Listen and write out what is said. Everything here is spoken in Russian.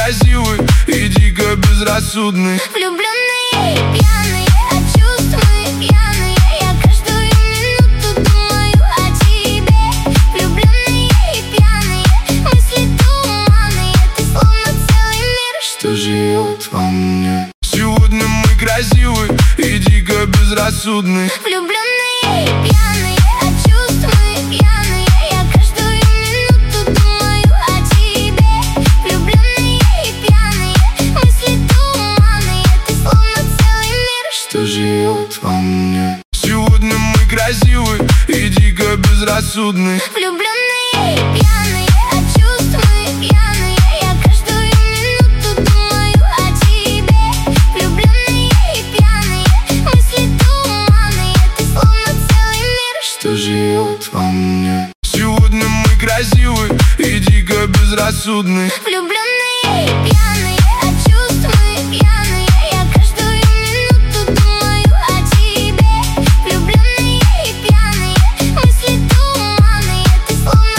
красивый и дико безрассудный. Влюбленные и пьяные, а чувства пьяные. Я каждую минуту думаю о тебе. Влюбленные и пьяные, мысли туманные. Ты словно целый мир, что живет во мне. Сегодня мы красивый и дико безрассудный. Влюбленные и пьяные, а чувства пьяные. Я каждую минуту думаю о тебе. Влюбленные и пьяные, мысли туманные. Ты словно целый мир, что живет во мне. Сегодня мы красивый и дико безрассудный. Влюбленные и пьяные, а чувства пьяные. Я каждую минуту думаю о тебе. Влюбленные и пьяные, мысли туманные. Ты словно целый мир, Что живет во мне. Сегодня мы красивый и дико безрассудный. влюбленные и пьяные.